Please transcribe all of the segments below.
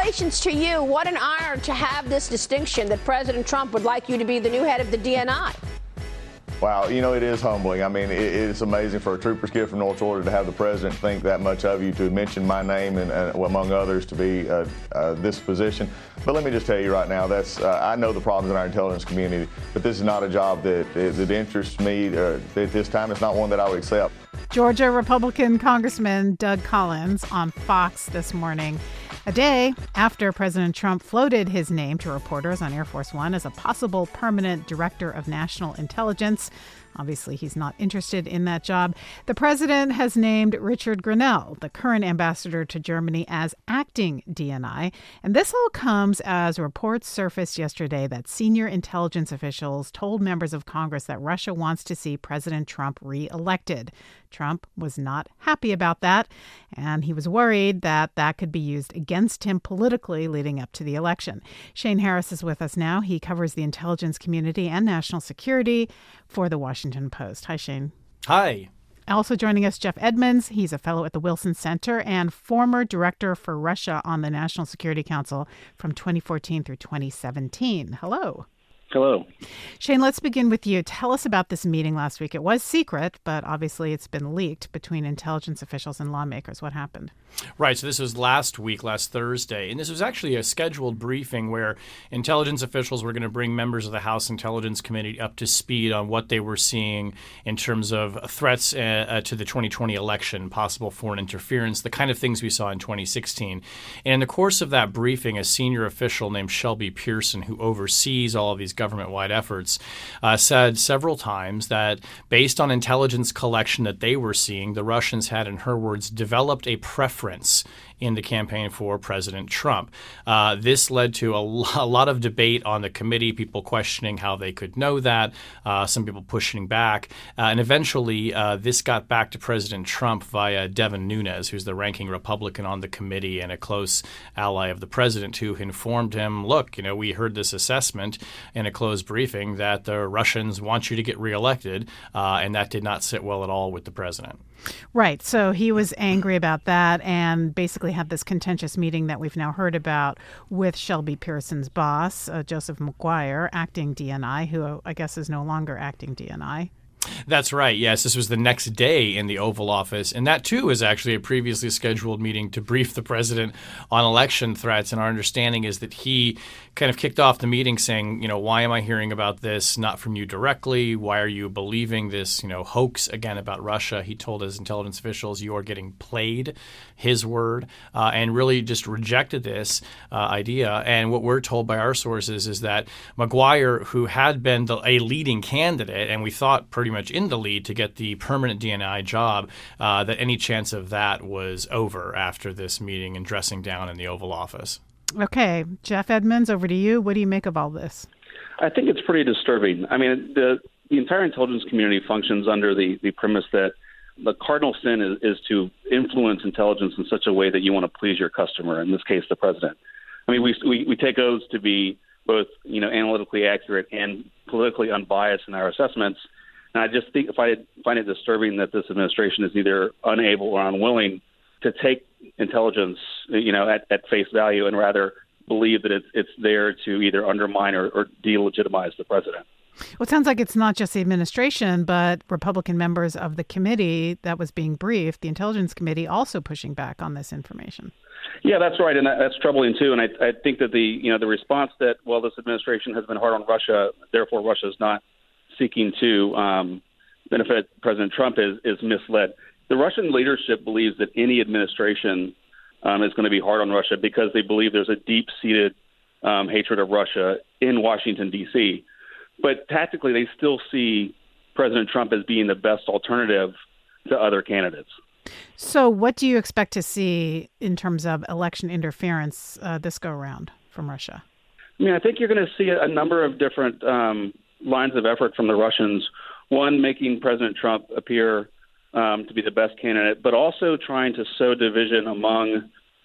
congratulations to you. What an honor to have this distinction that President Trump would like you to be the new head of the DNI. Wow, it is humbling. I mean, it's amazing for a trooper's kid from North Georgia to have the president think that much of you, to mention my name and among others, to be this position. But let me just tell you right now, I know the problems in our intelligence community, but this is not a job that interests me at this time. It's not one that I would accept. Georgia Republican Congressman Doug Collins on Fox this morning, a day after President Trump floated his name to reporters on Air Force One as a possible permanent director of national intelligence. Obviously, he's not interested in that job. The president has named Richard Grenell, the current ambassador to Germany, as acting DNI. And this all comes as reports surfaced yesterday that senior intelligence officials told members of Congress that Russia wants to see President Trump reelected. Trump was not happy about that, and he was worried that that could be used against him politically leading up to the election. Shane Harris is with us now. He covers the intelligence community and national security for The Washington Post. Hi, Shane. Hi. Also joining us, Jeff Edmonds. He's a fellow at the Wilson Center and former director for Russia on the National Security Council from 2014 through 2017. Hello. Hello. Shane, let's begin with you. Tell us about this meeting last week. It was secret, but obviously it's been leaked between intelligence officials and lawmakers. What happened? Right. So this was last Thursday. And this was actually a scheduled briefing where intelligence officials were going to bring members of the House Intelligence Committee up to speed on what they were seeing in terms of threats to the 2020 election, possible foreign interference, the kind of things we saw in 2016. And in the course of that briefing, a senior official named Shelby Pearson, who oversees all of these government-wide efforts, said several times that based on intelligence collection that they were seeing, the Russians had, in her words, developed a preference in the campaign for President Trump. This led to a lot of debate on the committee, people questioning how they could know that, some people pushing back. And eventually, this got back to President Trump via Devin Nunes, who's the ranking Republican on the committee and a close ally of the president, who informed him, look, we heard this assessment in a closed briefing that the Russians want you to get reelected, and that did not sit well at all with the president. Right. So he was angry about that and basically had this contentious meeting that we've now heard about with Shelby Pearson's boss, Joseph Maguire, acting DNI, who I guess is no longer acting DNI. That's right. Yes, this was the next day in the Oval Office. And that, too, is actually a previously scheduled meeting to brief the president on election threats. And our understanding is that he kind of kicked off the meeting saying, why am I hearing about this not from you directly? Why are you believing this, hoax again about Russia? He told his intelligence officials, you are getting played, his word, and really just rejected this idea. And what we're told by our sources is that Maguire, who had been a leading candidate, and we thought pretty much in the lead to get the permanent DNI job, that any chance of that was over after this meeting and dressing down in the Oval Office. Okay. Jeff Edmonds, over to you. What do you make of all this? I think it's pretty disturbing. I mean, the entire intelligence community functions under the premise that the cardinal sin is to influence intelligence in such a way that you want to please your customer, in this case, the president. I mean, we take oaths to be both, analytically accurate and politically unbiased in our assessments. And I just think I find it disturbing that this administration is either unable or unwilling to take intelligence, at face value, and rather believe that it's there to either undermine or delegitimize the president. Well, it sounds like it's not just the administration, but Republican members of the committee that was being briefed, the Intelligence Committee, also pushing back on this information. Yeah, that's right, and that's troubling too. And I think that the response that, well, this administration has been hard on Russia, therefore Russia is not seeking to benefit President Trump is misled. The Russian leadership believes that any administration is going to be hard on Russia because they believe there's a deep-seated hatred of Russia in Washington, D.C. But tactically, they still see President Trump as being the best alternative to other candidates. So what do you expect to see in terms of election interference this go-around from Russia? I mean, I think you're going to see a number of different lines of effort from the Russians. One, making President Trump appear to be the best candidate, but also trying to sow division among,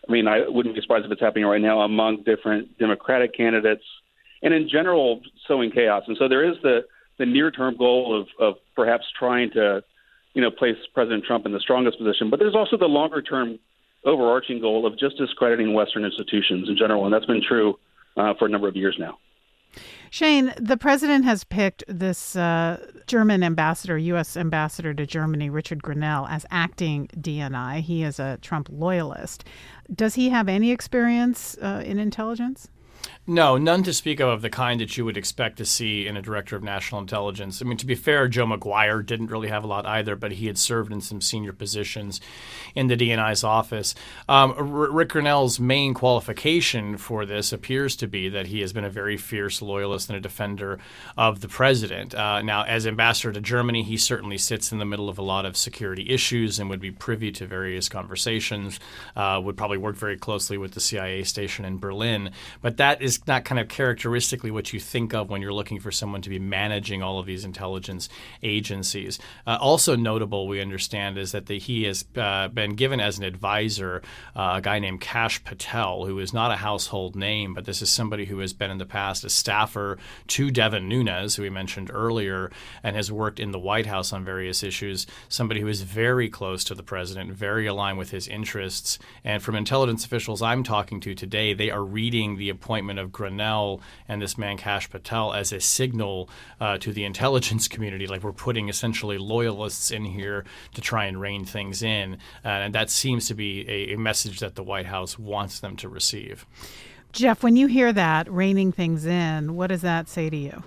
I wouldn't be surprised if it's happening right now, among different Democratic candidates, and in general, sowing chaos. And so there is the near-term goal of perhaps trying to, place President Trump in the strongest position, but there's also the longer-term overarching goal of just discrediting Western institutions in general, and that's been true for a number of years now. Shane, the president has picked this German ambassador, U.S. ambassador to Germany, Richard Grenell, as acting DNI. He is a Trump loyalist. Does he have any experience in intelligence? No, none to speak of the kind that you would expect to see in a director of national intelligence. I mean, to be fair, Joe McGuire didn't really have a lot either, but he had served in some senior positions in the DNI's office. Rick Grenell's main qualification for this appears to be that he has been a very fierce loyalist and a defender of the president. Now, as ambassador to Germany, he certainly sits in the middle of a lot of security issues and would be privy to various conversations, would probably work very closely with the CIA station in Berlin. But that is not kind of characteristically what you think of when you're looking for someone to be managing all of these intelligence agencies. Also notable, we understand, is that he has been given as an advisor a guy named Kash Patel, who is not a household name, but this is somebody who has been in the past a staffer to Devin Nunes, who we mentioned earlier, and has worked in the White House on various issues, somebody who is very close to the president, very aligned with his interests. And from intelligence officials I'm talking to today, they are reading the appointment of Grenell and this man Kash Patel as a signal to the intelligence community, like we're putting essentially loyalists in here to try and rein things in. And that seems to be a message that the White House wants them to receive. Jeff, when you hear that, reining things in, what does that say to you?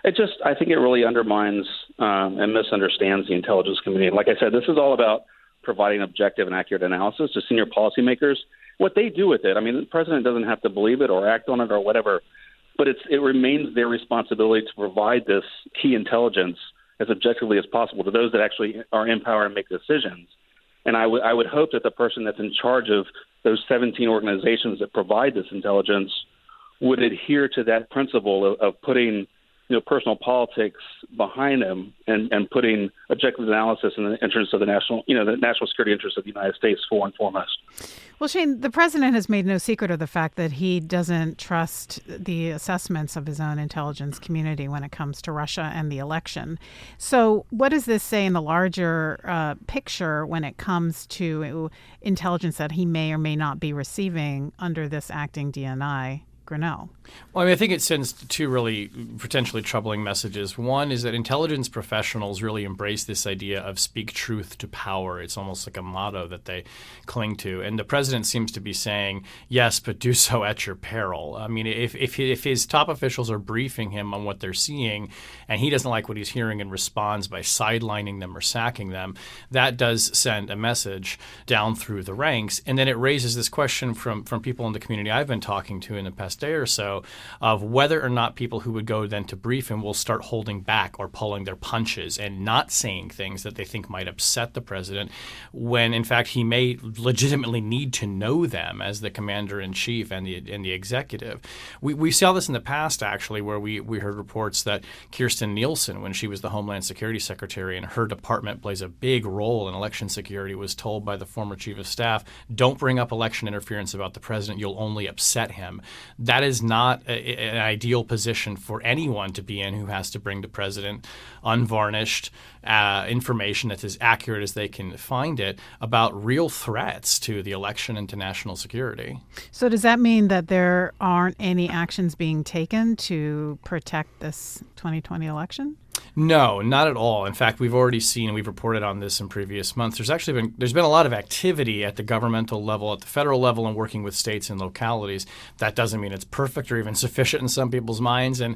I think it really undermines and misunderstands the intelligence community. Like I said, this is all about providing objective and accurate analysis to senior policymakers. What they do with it, I mean, the president doesn't have to believe it or act on it or whatever, but it remains their responsibility to provide this key intelligence as objectively as possible to those that actually are in power and make decisions. And I would hope that the person that's in charge of those 17 organizations that provide this intelligence would adhere to that principle of putting personal politics behind them and putting objective analysis in the interest of the national security interests of the United States for and foremost. Well, Shane, the president has made no secret of the fact that he doesn't trust the assessments of his own intelligence community when it comes to Russia and the election. So what does this say in the larger picture when it comes to intelligence that he may or may not be receiving under this acting DNI? Grenell? Well, I mean, I think it sends two really potentially troubling messages. One is that intelligence professionals really embrace this idea of speak truth to power. It's almost like a motto that they cling to. And the president seems to be saying, yes, but do so at your peril. I mean, if his top officials are briefing him on what they're seeing and he doesn't like what he's hearing and responds by sidelining them or sacking them, that does send a message down through the ranks. And then it raises this question from people in the community I've been talking to in the past day or so of whether or not people who would go then to brief him will start holding back or pulling their punches and not saying things that they think might upset the president when, in fact, he may legitimately need to know them as the commander-in-chief and the executive. We saw this in the past, actually, where we heard reports that Kirstjen Nielsen, when she was the Homeland Security Secretary and her department plays a big role in election security, was told by the former chief of staff, don't bring up election interference about the president, you'll only upset him. That is not an ideal position for anyone to be in who has to bring the president unvarnished information that's as accurate as they can find it about real threats to the election and to national security. So does that mean that there aren't any actions being taken to protect this 2020 election? No, not at all. In fact, we've already seen, and we've reported on this in previous months, there's been a lot of activity at the governmental level, at the federal level, and working with states and localities. That doesn't mean it's perfect or even sufficient in some people's minds. And,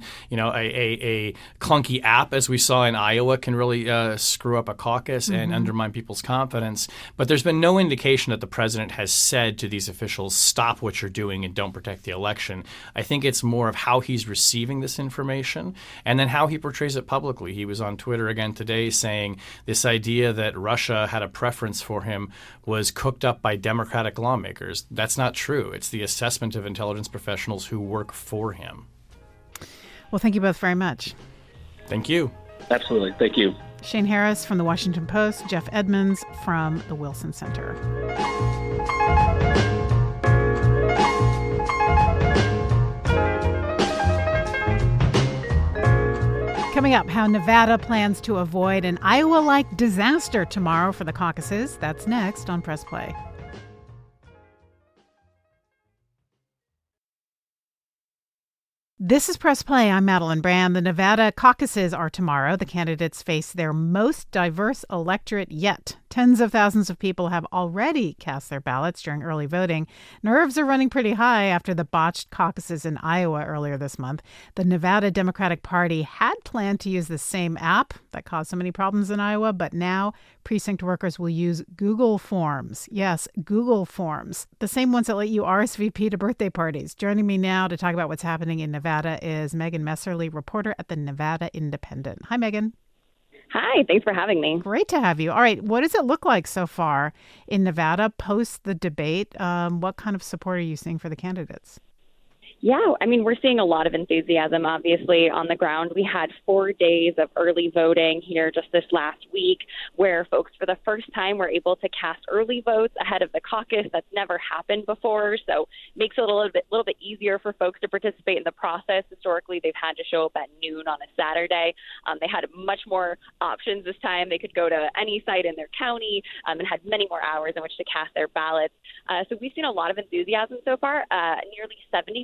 a clunky app, as we saw in Iowa, can really screw up a caucus and undermine people's confidence. But there's been no indication that the president has said to these officials, stop what you're doing and don't protect the election. I think it's more of how he's receiving this information and then how he portrays it publicly. He was on Twitter again today saying this idea that Russia had a preference for him was cooked up by Democratic lawmakers. That's not true. It's the assessment of intelligence professionals who work for him. Well, thank you both very much. Thank you. Absolutely. Thank you. Shane Harris from The Washington Post, Jeff Edmonds from the Wilson Center. Coming up, how Nevada plans to avoid an Iowa-like disaster tomorrow for the caucuses. That's next on Press Play. This is Press Play. I'm Madeline Brand. The Nevada caucuses are tomorrow. The candidates face their most diverse electorate yet. Tens of thousands of people have already cast their ballots during early voting. Nerves are running pretty high after the botched caucuses in Iowa earlier this month. The Nevada Democratic Party had planned to use the same app that caused so many problems in Iowa, but now precinct workers will use Google Forms. Yes, Google Forms, the same ones that let you RSVP to birthday parties. Joining me now to talk about what's happening in Nevada is Megan Messerly, reporter at the Nevada Independent. Hi, Megan. Hi, thanks for having me. Great to have you. All right, what does it look like so far in Nevada post the debate? What kind of support are you seeing for the candidates? Yeah, I mean, we're seeing a lot of enthusiasm, obviously, on the ground. We had 4 days of early voting here just this last week where folks for the first time were able to cast early votes ahead of the caucus. That's never happened before, so makes it a little bit easier for folks to participate in the process. Historically, they've had to show up at noon on a Saturday. They had much more options this time. They could go to any site in their county and had many more hours in which to cast their ballots. So we've seen a lot of enthusiasm so far. Nearly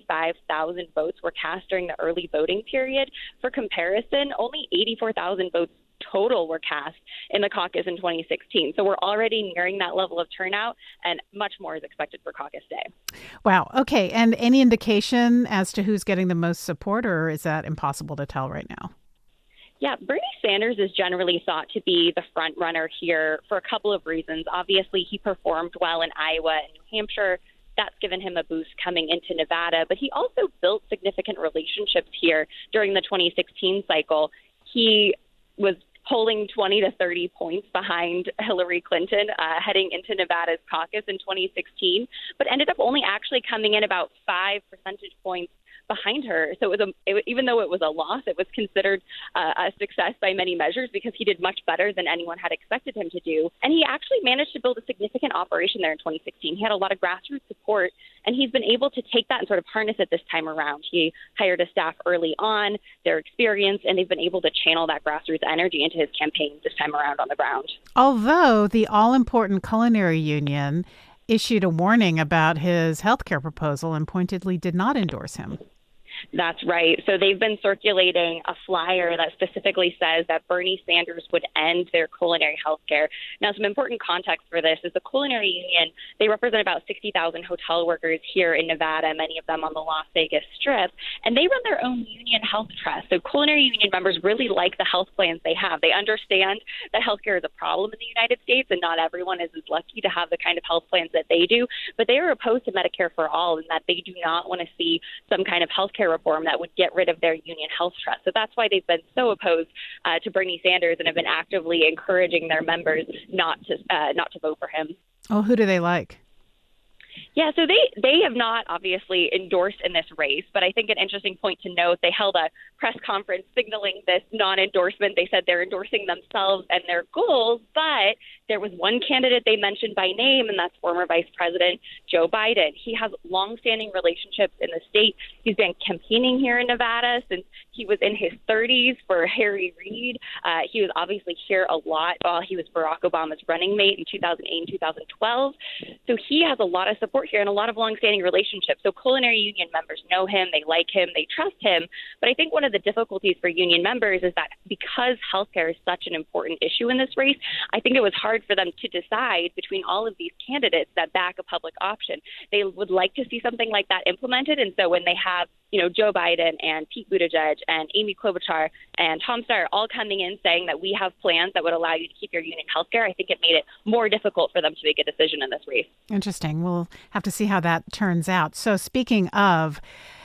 75,000 votes were cast during the early voting period. For comparison, only 84,000 votes total were cast in the caucus in 2016. So we're already nearing that level of turnout, and much more is expected for caucus day. Wow. Okay. And any indication as to who's getting the most support, or is that impossible to tell right now? Yeah, Bernie Sanders is generally thought to be the front runner here for a couple of reasons. Obviously, he performed well in Iowa and New Hampshire. That's given him a boost coming into Nevada, but he also built significant relationships here during the 2016 cycle. He was polling 20 to 30 points behind Hillary Clinton heading into Nevada's caucus in 2016, but ended up only actually coming in about 5 percentage points behind her. So even though it was a loss, it was considered a success by many measures because he did much better than anyone had expected him to do. And he actually managed to build a significant operation there in 2016. He had a lot of grassroots support, and he's been able to take that and sort of harness it this time around. He hired a staff early on, their experience, and they've been able to channel that grassroots energy into his campaign this time around on the ground. Although the all-important Culinary Union issued a warning about his health care proposal and pointedly did not endorse him. That's right. So they've been circulating a flyer that specifically says that Bernie Sanders would end their culinary health care. Now, some important context for this is the Culinary Union, they represent about 60,000 hotel workers here in Nevada, many of them on the Las Vegas Strip, and they run their own union health trust. So Culinary Union members really like the health plans they have. They understand that healthcare is a problem in the United States, and not everyone is as lucky to have the kind of health plans that they do, but they are opposed to Medicare for all in that they do not want to see some kind of healthcare reform that would get rid of their union health trust. So that's why they've been so opposed to Bernie Sanders and have been actively encouraging their members not to vote for him. Oh, who do they like? Yeah, so they have not obviously endorsed in this race, but I think an interesting point to note, they held a press conference signaling this non-endorsement. They said they're endorsing themselves and their goals, but there was one candidate they mentioned by name, and that's former Vice President Joe Biden. He has longstanding relationships in the state. He's been campaigning here in Nevada since he was in his 30s for Harry Reid. He was obviously here a lot while he was Barack Obama's running mate in 2008 and 2012. So he has a lot of support here and a lot of longstanding relationships. So Culinary Union members know him, they like him, they trust him. But I think one of the difficulties for union members is that because healthcare is such an important issue in this race, I think it was hard for them to decide between all of these candidates that back a public option. They would like to see something like that implemented. And so when they have, Joe Biden and Pete Buttigieg and Amy Klobuchar and Tom Steyer all coming in saying that we have plans that would allow you to keep your union health care, I think it made it more difficult for them to make a decision in this race. Interesting. We'll have to see how that turns out. So speaking of,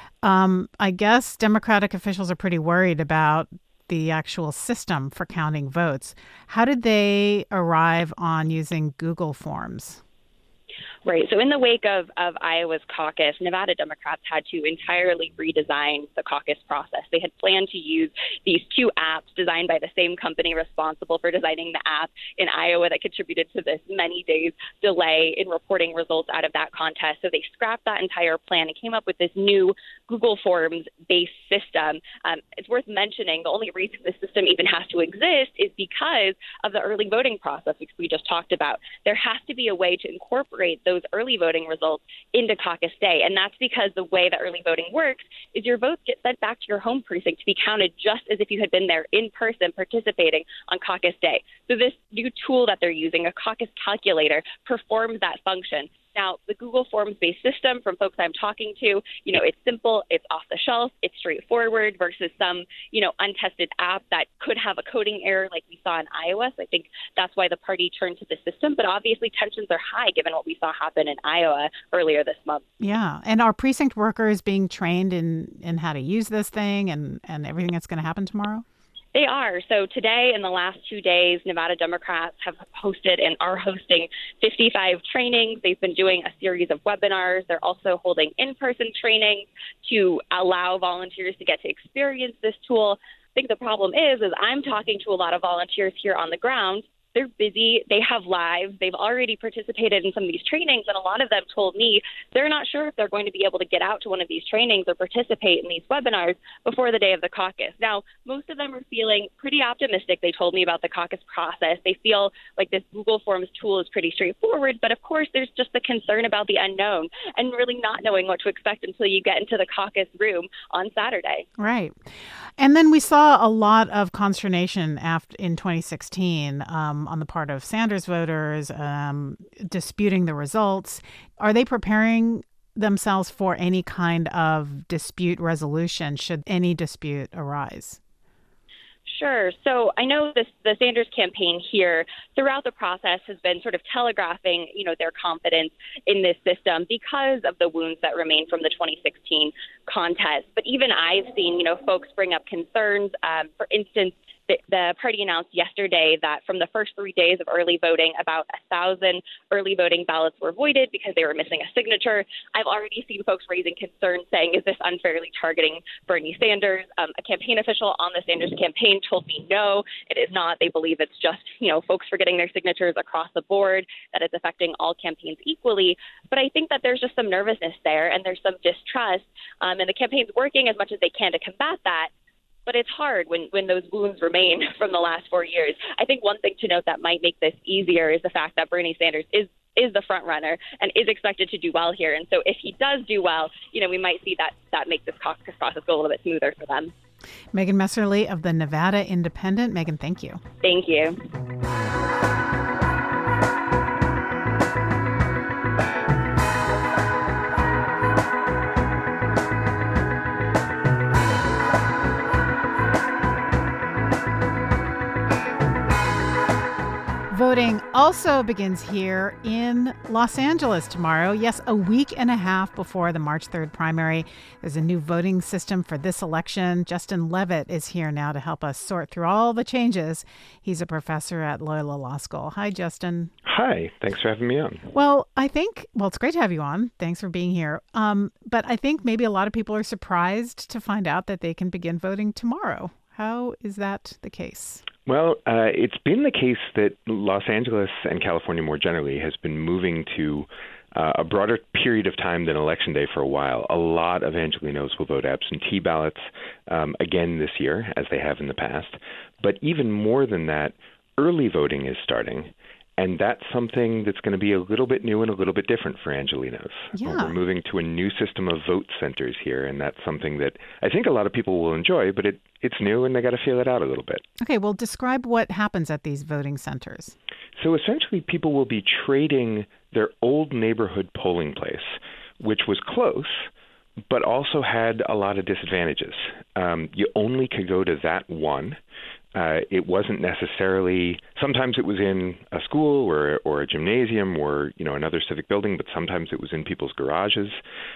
I guess Democratic officials are pretty worried about the actual system for counting votes. How did they arrive on using Google Forms? Right. So in the wake of Iowa's caucus, Nevada Democrats had to entirely redesign the caucus process. They had planned to use these two apps designed by the same company responsible for designing the app in Iowa that contributed to this many days delay in reporting results out of that contest. So they scrapped that entire plan and came up with this new Google Forms-based system. It's worth mentioning the only reason this system even has to exist is because of the early voting process, which we just talked about. There has to be a way to incorporate those those early voting results into caucus day. And that's because the way that early voting works is your votes get sent back to your home precinct to be counted just as if you had been there in person participating on caucus day. So this new tool that they're using, a caucus calculator, performs that function. Now, the Google Forms-based system, from folks I'm talking to, it's simple, it's off the shelf, it's straightforward versus some, untested app that could have a coding error like we saw in Iowa. So I think that's why the party turned to the system. But obviously tensions are high given what we saw happen in Iowa earlier this month. Yeah. And are precinct workers being trained in how to use this thing and everything that's going to happen tomorrow? They are. So today, in the last 2 days, Nevada Democrats have hosted and are hosting 55 trainings. They've been doing a series of webinars. They're also holding in-person trainings to allow volunteers to get to experience this tool. I think the problem is I'm talking to a lot of volunteers here on the ground. They're busy. They have lives. They've already participated in some of these trainings, and a lot of them told me they're not sure if they're going to be able to get out to one of these trainings or participate in these webinars before the day of the caucus. Now, most of them are feeling pretty optimistic. They told me about the caucus process. They feel like this Google Forms tool is pretty straightforward, but of course, there's just the concern about the unknown and really not knowing what to expect until you get into the caucus room on Saturday. Right. And then we saw a lot of consternation in 2016 on the part of Sanders voters, disputing the results. Are they preparing themselves for any kind of dispute resolution should any dispute arise? Sure. So I know the Sanders campaign here throughout the process has been sort of telegraphing, their confidence in this system because of the wounds that remain from the 2016 contest. But even I've seen, folks bring up concerns. For instance, the party announced yesterday that from the first 3 days of early voting, about 1,000 early voting ballots were voided because they were missing a signature. I've already seen folks raising concerns saying, is this unfairly targeting Bernie Sanders? A campaign official on the Sanders campaign told me no, it is not. They believe it's just, folks forgetting their signatures across the board, that it's affecting all campaigns equally. But I think that there's just some nervousness there and there's some distrust. And the campaign's working as much as they can to combat that. But it's hard when those wounds remain from the last 4 years. I think one thing to note that might make this easier is the fact that Bernie Sanders is the front runner and is expected to do well here. And so if he does do well, we might see that make this caucus process go a little bit smoother for them. Megan Messerly of the Nevada Independent. Megan, thank you. Thank you. Voting also begins here in Los Angeles tomorrow. Yes, a week and a half before the March 3rd primary. There's a new voting system for this election. Justin Levitt is here now to help us sort through all the changes. He's a professor at Loyola Law School. Hi, Justin. Hi. Thanks for having me on. Well, it's great to have you on. Thanks for being here. But I think maybe a lot of people are surprised to find out that they can begin voting tomorrow. How is that the case? Well, it's been the case that Los Angeles and California more generally has been moving to a broader period of time than Election Day for a while. A lot of Angelenos will vote absentee ballots again this year, as they have in the past. But even more than that, early voting is starting. And that's something that's going to be a little bit new and a little bit different for Angelenos. Yeah. We're moving to a new system of vote centers here, and that's something that I think a lot of people will enjoy, but it's new and they got to feel it out a little bit. Okay, well, describe what happens at these voting centers. So essentially, people will be trading their old neighborhood polling place, which was close, but also had a lot of disadvantages. You only could go to that one. It wasn't necessarily, sometimes it was in a school or a gymnasium or, another civic building, but sometimes it was in people's garages.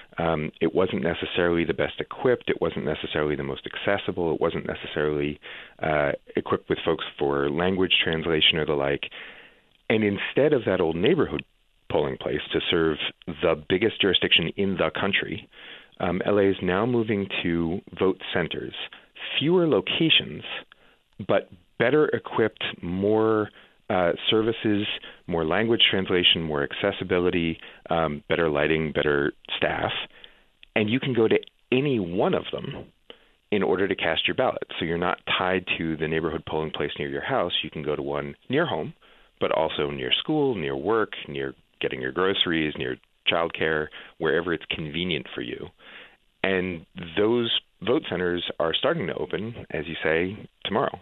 It wasn't necessarily the best equipped. It wasn't necessarily the most accessible. It wasn't necessarily equipped with folks for language translation or the like. And instead of that old neighborhood polling place to serve the biggest jurisdiction in the country, LA is now moving to vote centers, fewer locations, but better equipped, more services, more language translation, more accessibility, better lighting, better staff. And you can go to any one of them in order to cast your ballot. So you're not tied to the neighborhood polling place near your house. You can go to one near home, but also near school, near work, near getting your groceries, near childcare, wherever it's convenient for you. And those vote centers are starting to open, as you say, tomorrow.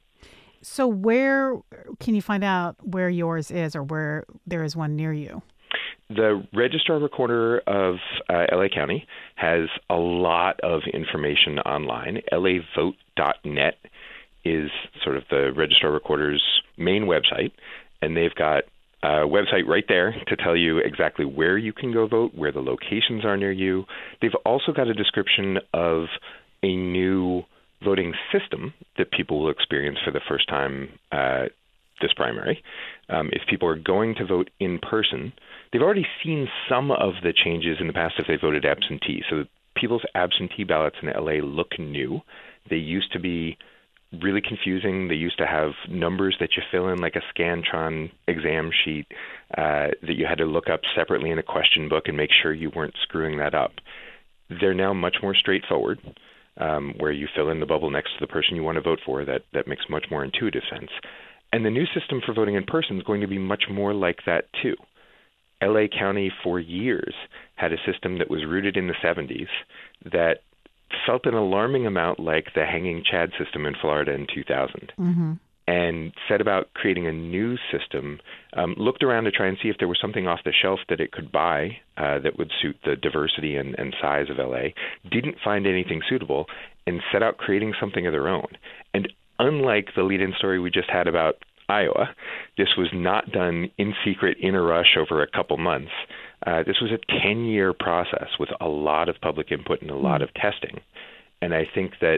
So where can you find out where yours is or where there is one near you? The Registrar Recorder of LA County has a lot of information online. lavote.net is sort of the Registrar Recorder's main website, and they've got a website right there to tell you exactly where you can go vote, where the locations are near you. They've also got a description of a new voting system that people will experience for the first time this primary. If people are going to vote in person, they've already seen some of the changes in the past if they voted absentee. So people's absentee ballots in LA look new. They used to be really confusing. They used to have numbers that you fill in like a Scantron exam sheet that you had to look up separately in a question book and make sure you weren't screwing that up. They're now much more straightforward, where you fill in the bubble next to the person you want to vote for. That makes much more intuitive sense. And the new system for voting in person is going to be much more like that too. LA County for years had a system that was rooted in the 70s that felt an alarming amount like the hanging Chad system in Florida in 2000, and set about creating a new system, looked around to try and see if there was something off the shelf that it could buy that would suit the diversity and size of LA, didn't find anything suitable, and set out creating something of their own. And unlike the lead-in story we just had about Iowa, this was not done in secret, in a rush over a couple months. This was a 10-year process with a lot of public input and a lot of testing. And I think that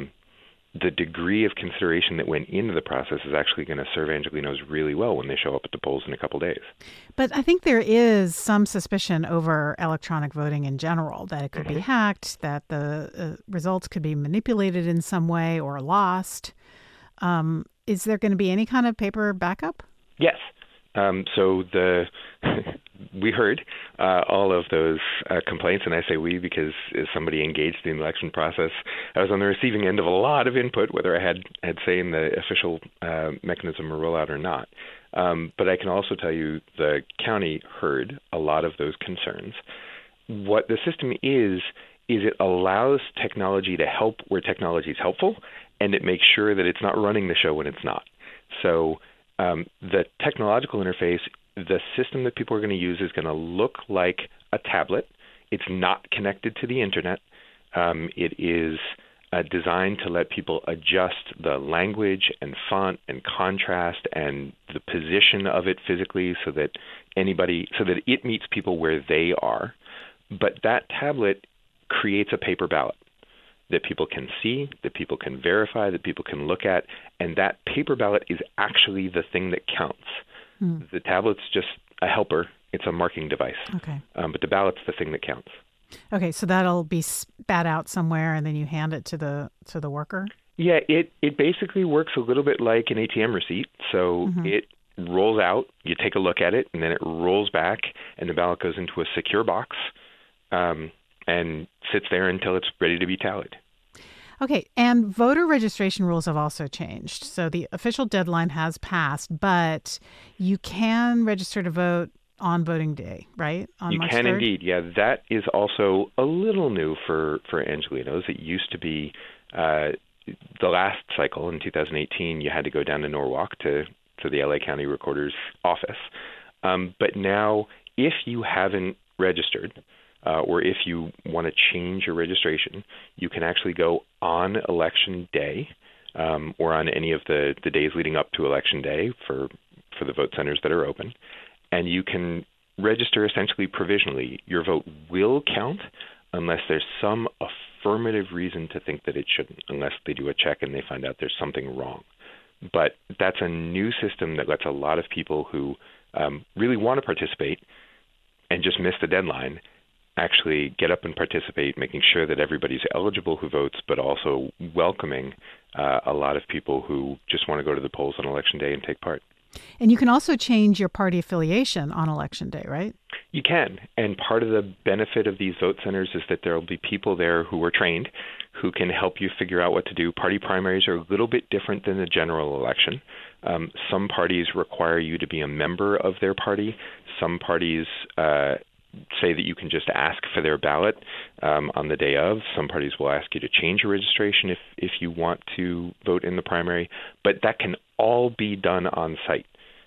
the degree of consideration that went into the process is actually going to serve Angelenos really well when they show up at the polls in a couple days. But I think there is some suspicion over electronic voting in general, that it could be hacked, that the results could be manipulated in some way or lost. Is there going to be any kind of paper backup? Yes. So we heard all of those complaints, and I say we because as somebody engaged in the election process, I was on the receiving end of a lot of input, whether I had say in the official mechanism or rollout or not. But I can also tell you the county heard a lot of those concerns. What the system is it allows technology to help where technology is helpful, and it makes sure that it's not running the show when it's not. So the technological interface, the system that people are going to use is going to look like a tablet. It's not connected to the internet. It is designed to let people adjust the language and font and contrast and the position of it physically so that it meets people where they are. But that tablet creates a paper ballot that people can see, that people can verify, that people can look at, and that paper ballot is actually the thing that counts. The tablet's just a helper. It's a marking device. Okay. But the ballot's the thing that counts. Okay, so that'll be spat out somewhere, and then you hand it to the worker? Yeah, it basically works a little bit like an ATM receipt. So it rolls out, you take a look at it, and then it rolls back, and the ballot goes into a secure box and sits there until it's ready to be tallied. Okay, and voter registration rules have also changed. So the official deadline has passed, but you can register to vote on voting day, right? On March 3rd? You can indeed. Yeah, that is also a little new for Angelenos. It used to be the last cycle in 2018, you had to go down to Norwalk to the LA County Recorder's office. But now, if you haven't registered, or if you want to change your registration, you can actually go on Election Day or on any of the days leading up to Election Day for the vote centers that are open, and you can register essentially provisionally. Your vote will count unless there's some affirmative reason to think that it shouldn't, unless they do a check and they find out there's something wrong. But that's a new system that lets a lot of people who really want to participate and just miss the deadline actually get up and participate, making sure that everybody's eligible who votes, but also welcoming a lot of people who just want to go to the polls on Election Day and take part. And you can also change your party affiliation on Election Day, right? You can. And part of the benefit of these vote centers is that there will be people there who are trained who can help you figure out what to do. Party primaries are a little bit different than the general election. Some parties require you to be a member of their party. Some parties say that you can just ask for their ballot on the day of. Some parties will ask you to change your registration if you want to vote in the primary. But that can all be done on site.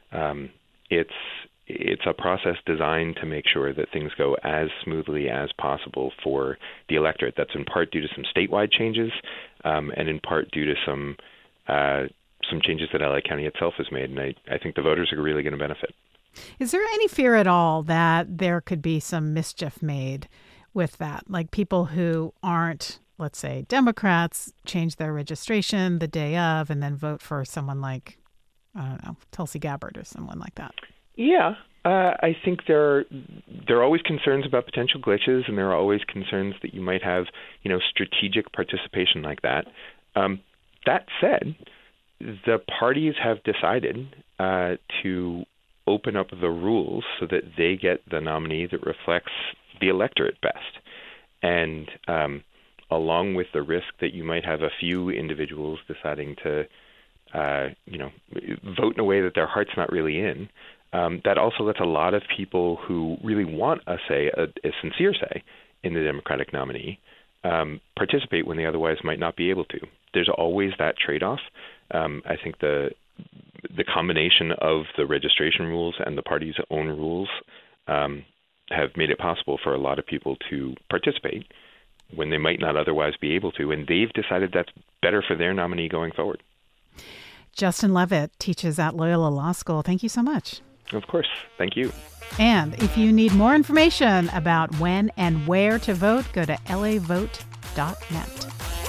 It's a process designed to make sure that things go as smoothly as possible for the electorate. That's in part due to some statewide changes, and in part due to some changes that LA County itself has made. And I think the voters are really going to benefit. Is there any fear at all that there could be some mischief made with that? Like people who aren't, let's say, Democrats, change their registration the day of and then vote for someone like, I don't know, Tulsi Gabbard or someone like that? Yeah, I think there are always concerns about potential glitches, and there are always concerns that you might have, strategic participation like that. That said, the parties have decided to open up the rules so that they get the nominee that reflects the electorate best. And along with the risk that you might have a few individuals deciding to, vote in a way that their heart's not really in, that also lets a lot of people who really want a sincere say in the Democratic nominee, participate when they otherwise might not be able to. There's always that trade-off. I think the combination of the registration rules and the party's own rules have made it possible for a lot of people to participate when they might not otherwise be able to, and they've decided that's better for their nominee going forward. Justin Levitt teaches at Loyola Law School. Thank you so much. Of course. Thank you. And if you need more information about when and where to vote, go to lavote.net.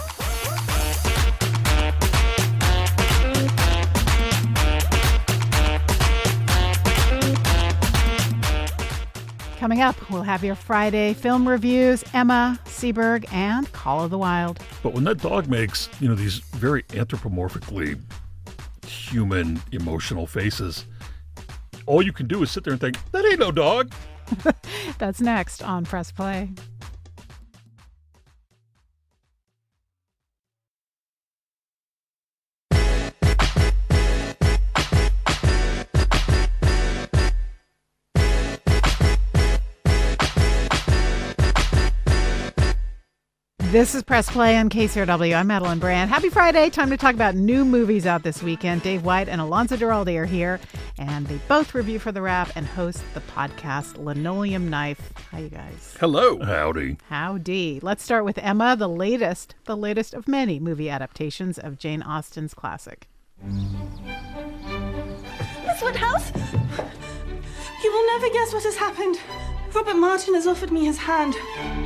Coming up, we'll have your Friday film reviews, Emma, Seberg, and Call of the Wild. But when that dog makes, these very anthropomorphically human, emotional faces, all you can do is sit there and think, that ain't no dog. That's next on Press Play. This is Press Play on KCRW. I'm Madeline Brand. Happy Friday. Time to talk about new movies out this weekend. Dave White and Alonzo Duralde are here, and they both review for The Wrap and host the podcast Linoleum Knife. Hi, you guys. Hello. Howdy. Howdy. Let's start with Emma, the latest of many movie adaptations of Jane Austen's classic. Miss Woodhouse? You will never guess what has happened. Robert Martin has offered me his hand.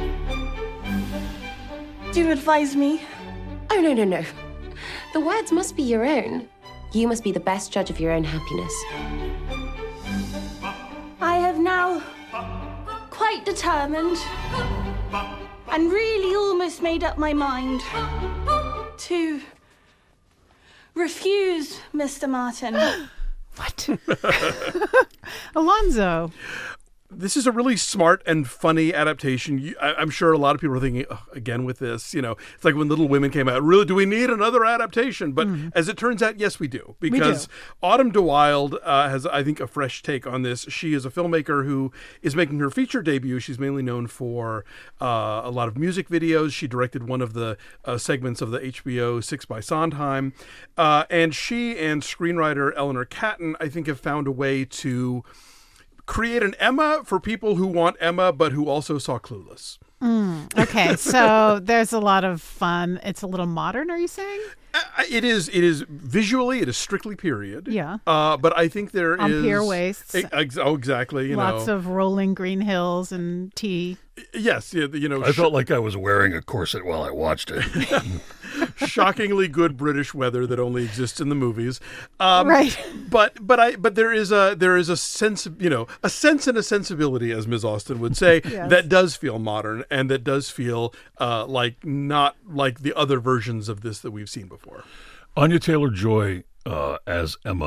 Do you advise me? Oh, no. The words must be your own. You must be the best judge of your own happiness. I have now quite determined and really almost made up my mind to refuse Mr. Martin. What? Alonzo. This is a really smart and funny adaptation. I'm sure a lot of people are thinking, again with this, it's like when Little Women came out. Really, do we need another adaptation? But as it turns out, yes, we do. Because Autumn de Wilde has, I think, a fresh take on this. She is a filmmaker who is making her feature debut. She's mainly known for a lot of music videos. She directed one of the segments of the HBO Six by Sondheim. And she and screenwriter Eleanor Catton, I think, have found a way to create an Emma for people who want Emma, but who also saw Clueless. Okay, so there's a lot of fun. It's a little modern, are you saying? It is visually, it is strictly period. Yeah. But I think there is... On pier waists. Exactly. Lots of rolling green hills and tea. Yes. I felt like I was wearing a corset while I watched it. Shockingly good British weather that only exists in the movies. Right. But there is a sense of, a sense and a sensibility, as Ms. Austen would say, Yes. that does feel modern and that does feel like not like the other versions of this that we've seen before. Anya Taylor-Joy as Emma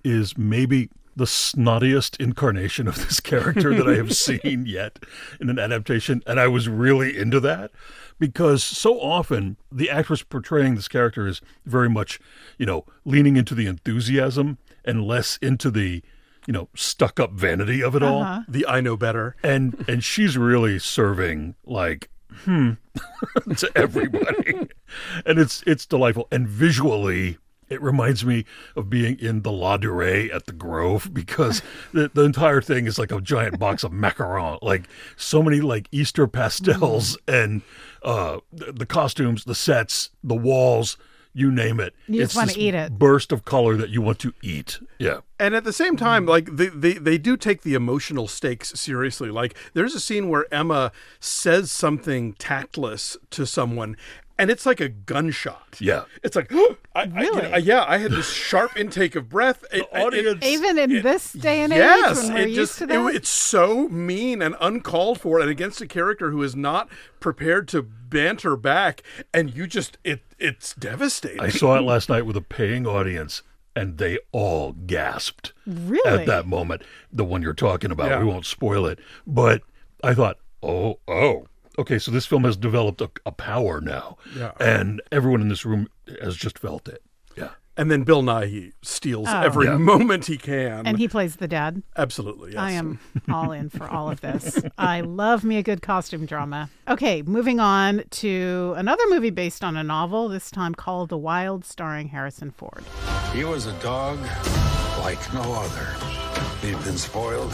is maybe the snottiest incarnation of this character that I have seen yet in an adaptation. And I was really into that because so often the actress portraying this character is very much, leaning into the enthusiasm and less into the, stuck-up vanity of it all. The I know better. And she's really serving like, to everybody. And it's delightful. And visually, it reminds me of being in the La Durée at the Grove because the entire thing is like a giant box of macarons, like so many like Easter pastels and the costumes, the sets, the walls, you name it. You just want to eat it. Burst of color that you want to eat. Yeah. And at the same time, like they do take the emotional stakes seriously. Like there's a scene where Emma says something tactless to someone, and it's like a gunshot. Yeah. It's like, I had this sharp intake of breath. Even in this day and age, when we're used to that? It's so mean and uncalled for, and against a character who is not prepared to banter back, and it's devastating. I saw it last night with a paying audience, and they all gasped. Really? At that moment. The one you're talking about. Yeah. We won't spoil it. But I thought, oh. Okay, so this film has developed a power now, and everyone in this room has just felt it. Yeah. And then Bill Nighy steals every moment he can. And he plays the dad. Absolutely, yes. I am all in for all of this. I love me a good costume drama. Okay, moving on to another movie based on a novel, this time called The Wild, starring Harrison Ford. He was a dog like no other. He'd been spoiled.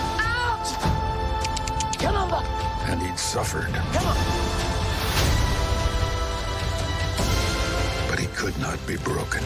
Come on, Buck. And he'd suffered. Come on. But he could not be broken.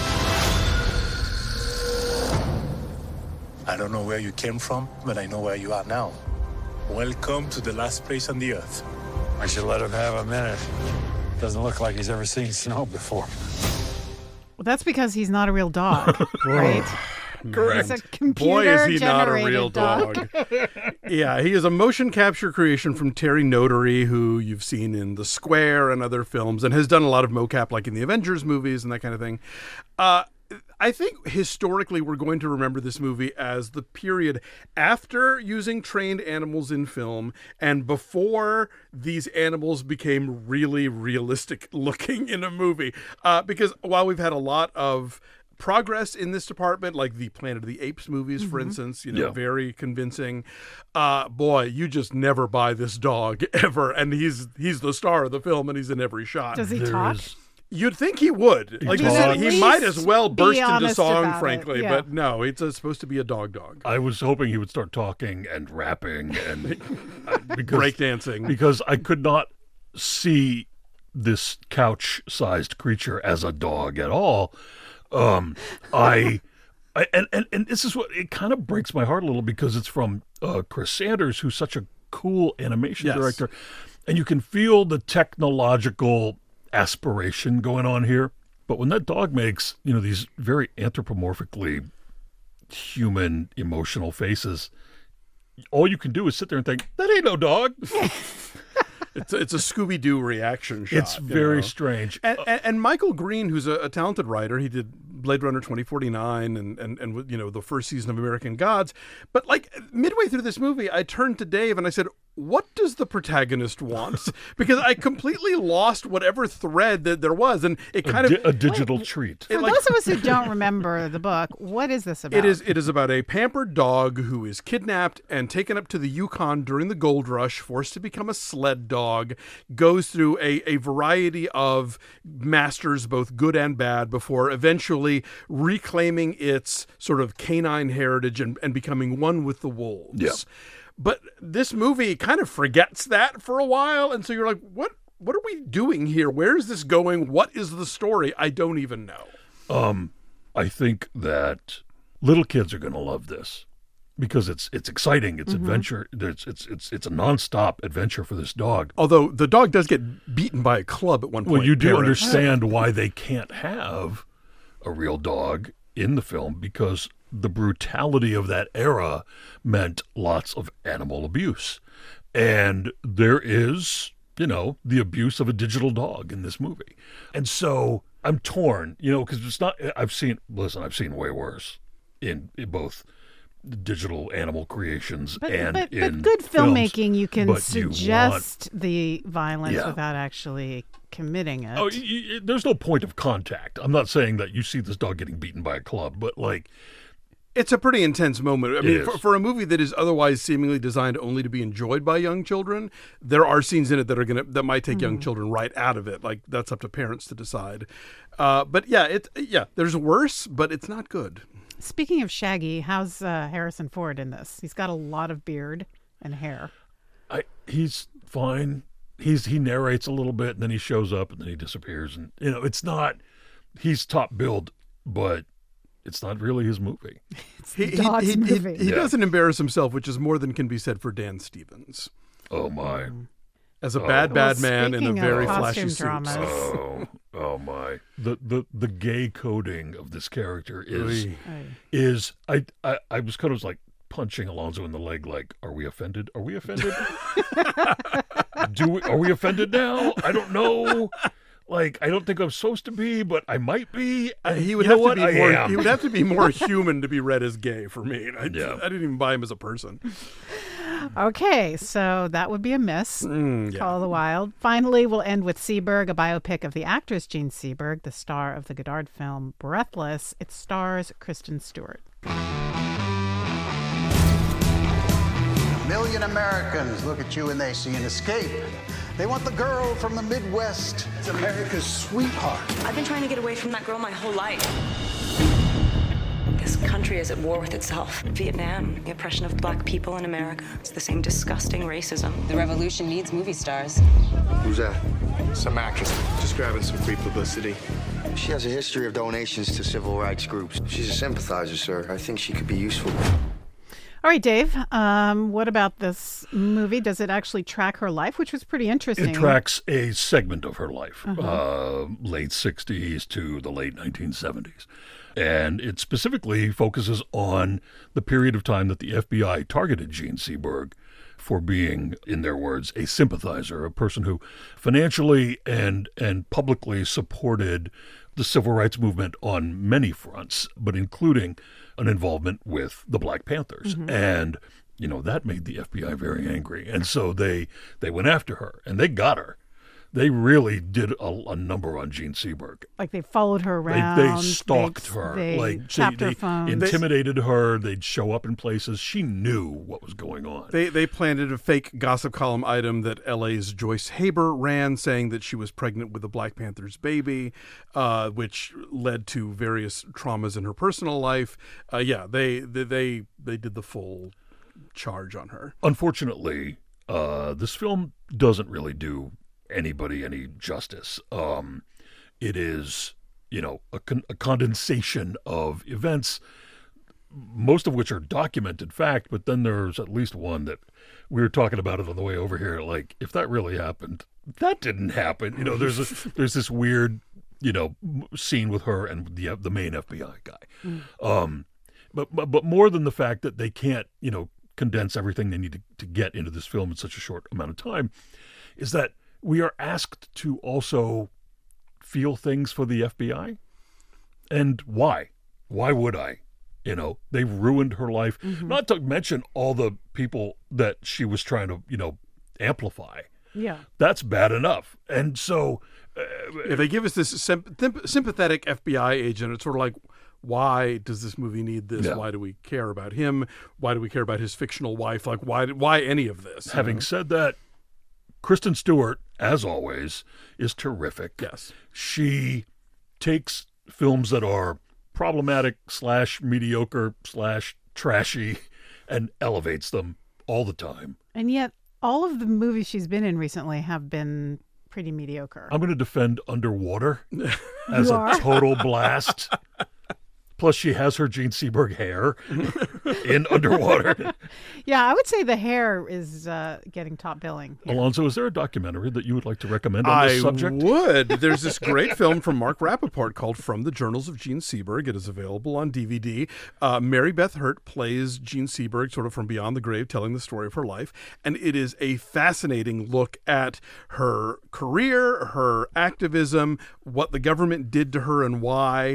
I don't know where you came from, but I know where you are now. Welcome to the last place on the earth. I should let him have a minute. Doesn't look like he's ever seen snow before. Well, that's because he's not a real dog, right? Correct. He's a computer Boy, is he not a real dog. Yeah, he is a motion capture creation from Terry Notary, who you've seen in The Square and other films, and has done a lot of mocap, like in the Avengers movies and that kind of thing. I think historically we're going to remember this movie as the period after using trained animals in film and before these animals became really realistic looking in a movie. Because while we've had a lot of progress in this department, like the Planet of the Apes movies, for instance, very convincing. Boy, you just never buy this dog ever, and he's the star of the film, and he's in every shot. Does he talk? You'd think he would. Like he might as well burst into song, frankly, yeah. But no, it's supposed to be a dog. I was hoping he would start talking and rapping and breakdancing, because I could not see this couch-sized creature as a dog at all. And this is what it kind of breaks my heart a little, because it's from Chris Sanders, who's such a cool animation director, and you can feel the technological aspiration going on here. But when that dog makes these very anthropomorphically human emotional faces, all you can do is sit there and think, that ain't no dog. It's a Scooby-Doo reaction shot. It's very strange. And Michael Green, who's a talented writer, he did Blade Runner 2049 and the first season of American Gods. But like midway through this movie, I turned to Dave and I said, what does the protagonist want? Because I completely lost whatever thread that there was, and it kind of a digital treat. For those of us who don't remember the book, what is this about? It is about a pampered dog who is kidnapped and taken up to the Yukon during the gold rush, forced to become a sled dog, goes through a variety of masters, both good and bad, before eventually reclaiming its sort of canine heritage and becoming one with the wolves. Yeah. But this movie kind of forgets that for a while, and so you're like, what are we doing here? Where is this going? What is the story? I don't even know. I think that little kids are going to love this because it's exciting, it's adventure, it's a nonstop adventure for this dog. Although the dog does get beaten by a club at one point. Well, you do understand why they can't have a real dog in the film, because the brutality of that era meant lots of animal abuse. And there is, the abuse of a digital dog in this movie. And so I'm torn, because it's not, I've seen way worse. in both digital animal creations but in good filmmaking, films, you can but suggest the violence Yeah. without actually committing it. Oh, there's no point of contact. I'm not saying that you see this dog getting beaten by a club, but like, it's a pretty intense moment. I mean, is. for a movie that is otherwise seemingly designed only to be enjoyed by young children, there are scenes in it that might take young children right out of it. Like, that's up to parents to decide. But yeah, there's worse, but it's not good. Speaking of Shaggy, how's Harrison Ford in this? He's got a lot of beard and hair. He's fine. He narrates a little bit, and then he shows up, and then he disappears. And it's not. He's top billed, but it's not really his movie. He Yeah. doesn't embarrass himself, which is more than can be said for Dan Stevens. Oh my! As a bad man in a very flashy suit. Oh my! The gay coding of this character is I was kind of like punching Alonzo in the leg. Like, are we offended? Are we offended? Are we offended now? I don't know. Like, I don't think I'm supposed to be, but I might be. He would have to be more human to be read as gay for me. I didn't even buy him as a person. Okay, so that would be a miss. Call of the Wild. Finally, we'll end with Seberg, a biopic of the actress Jean Seberg, the star of the Godard film Breathless. It stars Kristen Stewart. A million Americans look at you and they see an escape. They want the girl from the Midwest. It's America's sweetheart. I've been trying to get away from that girl my whole life. This country is at war with itself. Vietnam, the oppression of black people in America. It's the same disgusting racism. The revolution needs movie stars. Who's that? Some actress. Just grabbing some free publicity. She has a history of donations to civil rights groups. She's a sympathizer, sir. I think she could be useful. All right, Dave, what about this movie? Does it actually track her life, which was pretty interesting? It tracks a segment of her life, late 60s to the late 1970s. And it specifically focuses on the period of time that the FBI targeted Jean Seberg for being, in their words, a sympathizer, a person who financially and publicly supported the civil rights movement on many fronts, but including an involvement with the Black Panthers. And, that made the FBI very angry. And so they went after her, and they got her. They really did a number on Jean Seberg. Like, they followed her around. They stalked her. They tapped her phone. Intimidated her. They'd show up in places. She knew what was going on. They planted a fake gossip column item that LA's Joyce Haber ran, saying that she was pregnant with the Black Panther's baby, which led to various traumas in her personal life. They did the full charge on her. Unfortunately, this film doesn't really do anybody any justice. It is, a condensation of events, most of which are documented fact, but then there's at least one that we were talking about it on the way over here. Like, if that really happened, that didn't happen. There's this weird, scene with her and the main FBI guy. But more than the fact that they can't, condense everything they need to get into this film in such a short amount of time, is that we are asked to also feel things for the FBI. And why? Why would I? They ruined her life. Not to mention all the people that she was trying to, amplify. Yeah. That's bad enough. And so... if they give us this sympathetic FBI agent, it's sort of like, why does this movie need this? Yeah. Why do we care about him? Why do we care about his fictional wife? Like, why any of this? Having said that, Kristen Stewart, as always, is terrific. Yes. She takes films that are problematic / mediocre / trashy and elevates them all the time. And yet, all of the movies she's been in recently have been pretty mediocre. I'm going to defend Underwater as a total blast. Plus, she has her Jean Seberg hair in Underwater. Yeah, I would say the hair is getting top billing here. Alonzo, is there a documentary that you would like to recommend on this subject? I would. There's this great film from Mark Rappaport called From the Journals of Jean Seberg. It is available on DVD. Mary Beth Hurt plays Jean Seberg sort of from beyond the grave, telling the story of her life. And it is a fascinating look at her career, her activism, what the government did to her and why.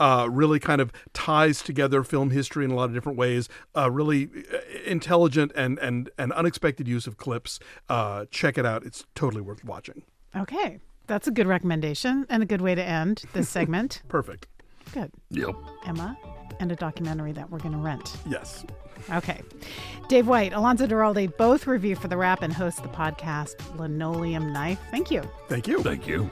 really kind of ties together film history in a lot of different ways. Really intelligent and unexpected use of clips. Check it out. It's totally worth watching. Okay. That's a good recommendation and a good way to end this segment. Perfect. Good. Yep. Emma, and a documentary that we're going to rent. Yes. Okay. Dave White, Alonzo Duralde, both review for The Wrap and host the podcast Linoleum Knife. Thank you. Thank you. Thank you.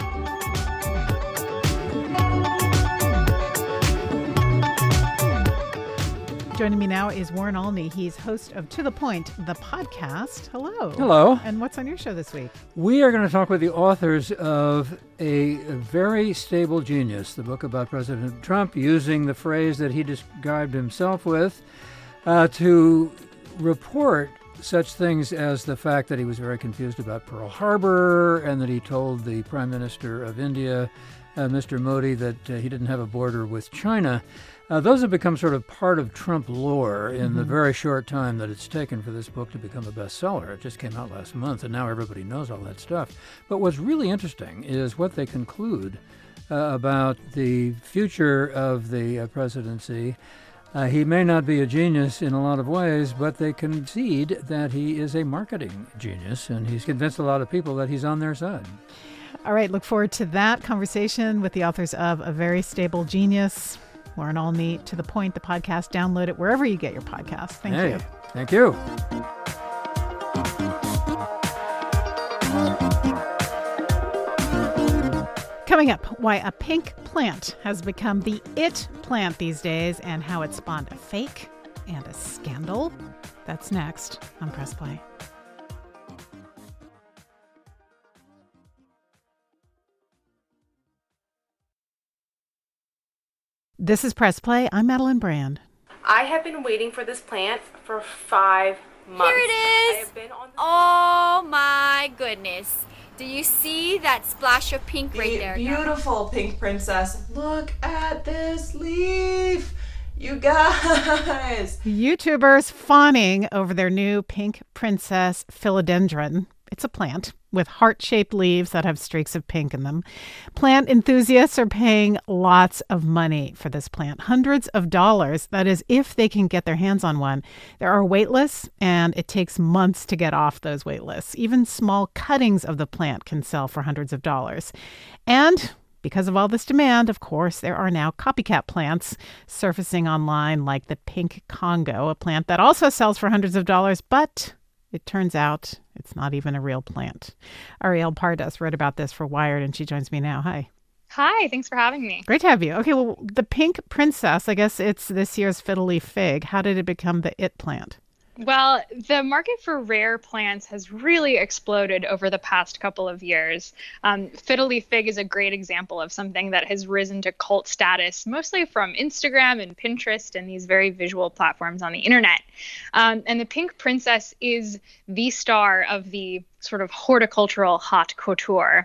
Joining me now is Warren Olney. He's host of To The Point, the podcast. Hello. Hello. And what's on your show this week? We are going to talk with the authors of A Very Stable Genius, the book about President Trump, using the phrase that he described himself with to report such things as the fact that he was very confused about Pearl Harbor and that he told the Prime Minister of India, Mr. Modi, that he didn't have a border with China. Those have become sort of part of Trump lore in the very short time that it's taken for this book to become a bestseller. It just came out last month, and now everybody knows all that stuff. But what's really interesting is what they conclude about the future of the presidency. He may not be a genius in a lot of ways, but they concede that he is a marketing genius, and he's convinced a lot of people that he's on their side. All right, look forward to that conversation with the authors of A Very Stable Genius. Warren Olney, To The Point, the podcast. Download it wherever you get your podcasts. Thank you. Thank you. Coming up, why a pink plant has become the it plant these days and how it spawned a fake and a scandal. That's next on Press Play. This is Press Play. I'm Madeline Brand. I have been waiting for this plant for 5 months. Here it is! Oh my goodness. Do you see that splash of pink right there? Beautiful pink princess. Look at this leaf. You guys. YouTubers fawning over their new pink princess philodendron. It's a plant with heart-shaped leaves that have streaks of pink in them. Plant enthusiasts are paying lots of money for this plant, hundreds of dollars. That is, if they can get their hands on one. There are wait lists, and it takes months to get off those wait lists. Even small cuttings of the plant can sell for hundreds of dollars. And because of all this demand, of course, there are now copycat plants surfacing online like the pink Congo, a plant that also sells for hundreds of dollars, but it turns out it's not even a real plant. Arielle Pardas wrote about this for Wired, and she joins me now. Hi. Hi, thanks for having me. Great to have you. Okay, well, the pink princess, I guess it's this year's fiddle leaf fig. How did it become the it plant? Well, the market for rare plants has really exploded over the past couple of years. Fiddle leaf fig is a great example of something that has risen to cult status, mostly from Instagram and Pinterest and these very visual platforms on the internet. And the pink princess is the star of the sort of horticultural haute couture.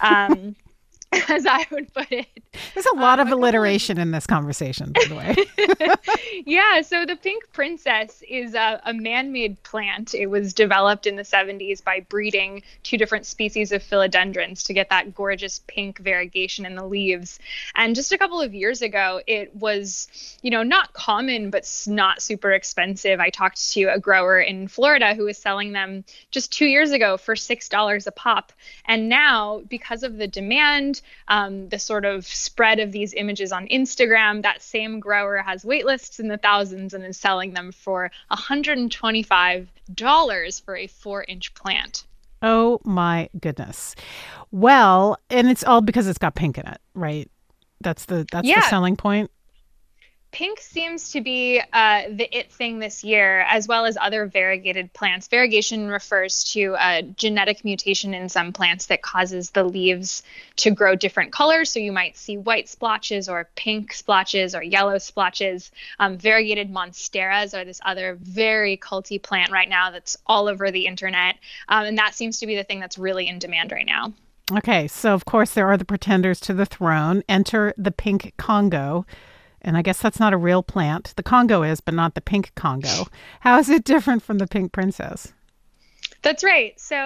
As I would put it. There's a lot of alliteration in this conversation, by the way. Yeah, so the pink princess is a man-made plant. It was developed in the 70s by breeding 2 different species of philodendrons to get that gorgeous pink variegation in the leaves. And just a couple of years ago, it was, not common, but not super expensive. I talked to a grower in Florida who was selling them just 2 years ago for $6 a pop. And now, because of the demand, the sort of spread of these images on Instagram, that same grower has wait lists in the thousands and is selling them for $125 for a 4-inch plant. Oh my goodness. Well, and it's all because it's got pink in it, right? That's the selling point. Pink seems to be the it thing this year, as well as other variegated plants. Variegation refers to a genetic mutation in some plants that causes the leaves to grow different colors. So you might see white splotches or pink splotches or yellow splotches. Variegated monsteras are this other very culty plant right now that's all over the internet. And that seems to be the thing that's really in demand right now. Okay, so of course there are the pretenders to the throne. Enter the pink Congo. And I guess that's not a real plant. The Congo is, but not the pink Congo. How is it different from the pink princess? That's right. So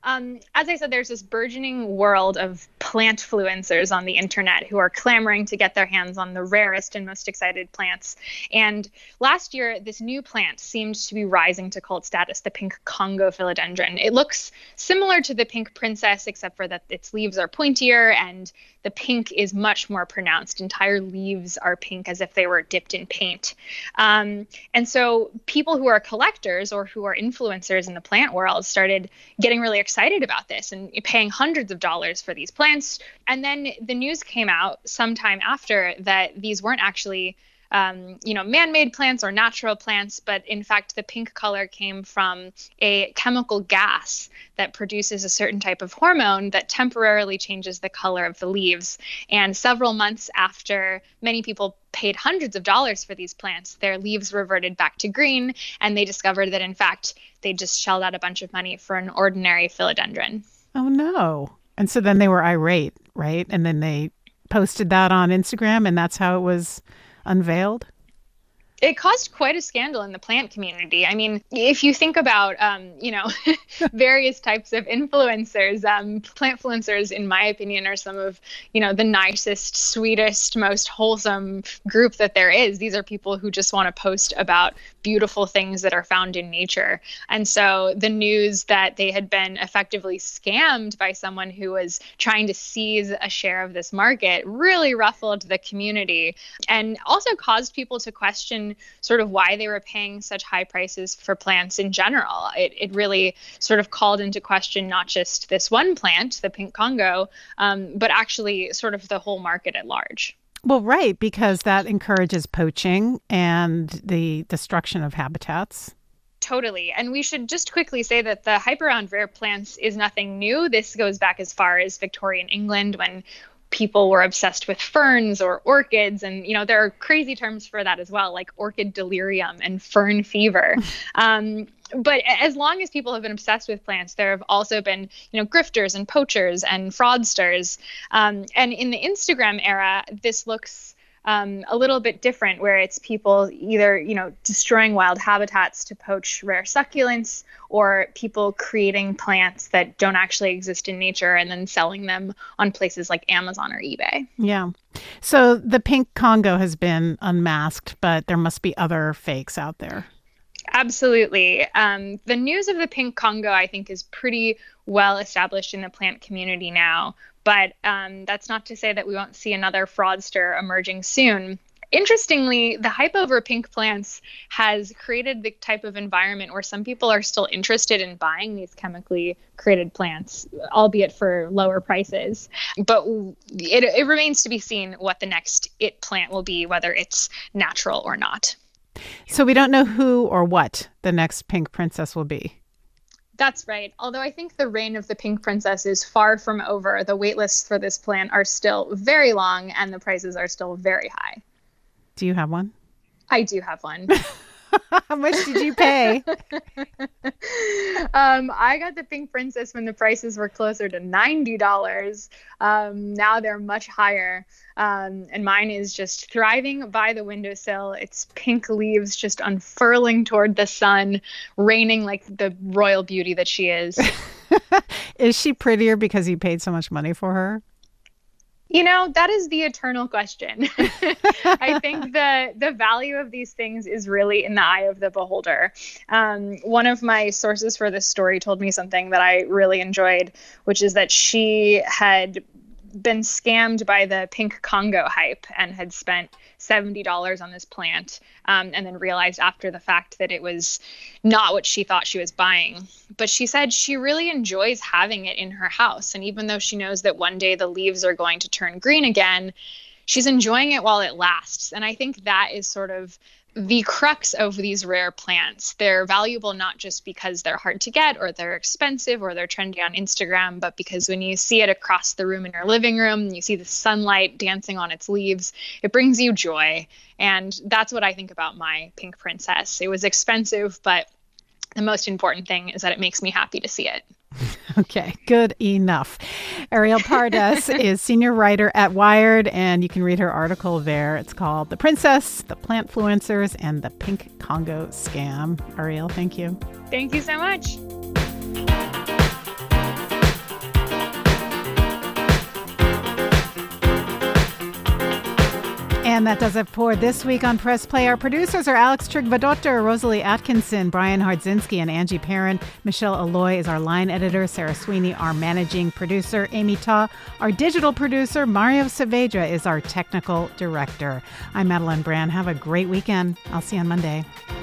As I said, there's this burgeoning world of plant-fluencers on the internet who are clamoring to get their hands on the rarest and most excited plants. And last year, this new plant seemed to be rising to cult status, the pink Congo philodendron. It looks similar to the pink princess, except for that its leaves are pointier and the pink is much more pronounced. Entire leaves are pink as if they were dipped in paint. And so people who are collectors or who are influencers in the plant world started getting really excited about this and paying hundreds of dollars for these plants. And then the news came out sometime after that these weren't actually man-made plants or natural plants, but in fact, the pink color came from a chemical gas that produces a certain type of hormone that temporarily changes the color of the leaves. And several months after many people paid hundreds of dollars for these plants, their leaves reverted back to green, and they discovered that, in fact, they just shelled out a bunch of money for an ordinary philodendron. Oh, no. And so then they were irate, right? And then they posted that on Instagram, and that's how it was unveiled? It caused quite a scandal in the plant community. I mean, if you think about, various types of influencers, plant-fluencers, in my opinion, are some of, the nicest, sweetest, most wholesome group that there is. These are people who just want to post about beautiful things that are found in nature. And so the news that they had been effectively scammed by someone who was trying to seize a share of this market really ruffled the community and also caused people to question sort of why they were paying such high prices for plants in general. It really sort of called into question not just this one plant, the pink Congo, but actually sort of the whole market at large. Well, right, because that encourages poaching and the destruction of habitats. Totally. And we should just quickly say that the hype around rare plants is nothing new. This goes back as far as Victorian England, when people were obsessed with ferns or orchids. And, there are crazy terms for that as well, like orchid delirium and fern fever. But as long as people have been obsessed with plants, there have also been, grifters and poachers and fraudsters. And in the Instagram era, this looks a little bit different, where it's people either, destroying wild habitats to poach rare succulents, or people creating plants that don't actually exist in nature and then selling them on places like Amazon or eBay. Yeah. So the pink Congo has been unmasked, but there must be other fakes out there. Absolutely. The news of the pink Congo, I think, is pretty well established in the plant community now. But that's not to say that we won't see another fraudster emerging soon. Interestingly, the hype over pink plants has created the type of environment where some people are still interested in buying these chemically created plants, albeit for lower prices. But it remains to be seen what the next it plant will be, whether it's natural or not. So we don't know who or what the next pink princess will be. That's right. Although I think the reign of the pink princess is far from over. The wait lists for this plant are still very long and the prices are still very high. Do you have one? I do have one. How much did you pay? I got the pink princess when the prices were closer to $90. Now they're much higher. And mine is just thriving by the windowsill. Its pink leaves just unfurling toward the sun, raining like the royal beauty that she is. Is she prettier because you paid so much money for her? That is the eternal question. I think the value of these things is really in the eye of the beholder. One of my sources for this story told me something that I really enjoyed, which is that she had been scammed by the pink Congo hype and had spent $70 on this plant, and then realized after the fact that it was not what she thought she was buying. But she said she really enjoys having it in her house. And even though she knows that one day the leaves are going to turn green again, she's enjoying it while it lasts. And I think that is sort of the crux of these rare plants. They're valuable not just because they're hard to get or they're expensive or they're trendy on Instagram, but because when you see it across the room in your living room, you see the sunlight dancing on its leaves, it brings you joy. And that's what I think about my pink princess. It was expensive, but the most important thing is that it makes me happy to see it. Okay, good enough. Ariel Pardes is senior writer at Wired, and you can read her article there. It's called The Princess, the Plant-Fluencers, and the Pink Congo Scam. Ariel, thank you. Thank you so much. And that does it for this week on Press Play. Our producers are Alex Trigvadotter, Rosalie Atkinson, Brian Hardzinski, and Angie Perrin. Michelle Alloy is our line editor. Sarah Sweeney, our managing producer. Amy Ta, our digital producer. Mario Saavedra is our technical director. I'm Madeline Brand. Have a great weekend. I'll see you on Monday.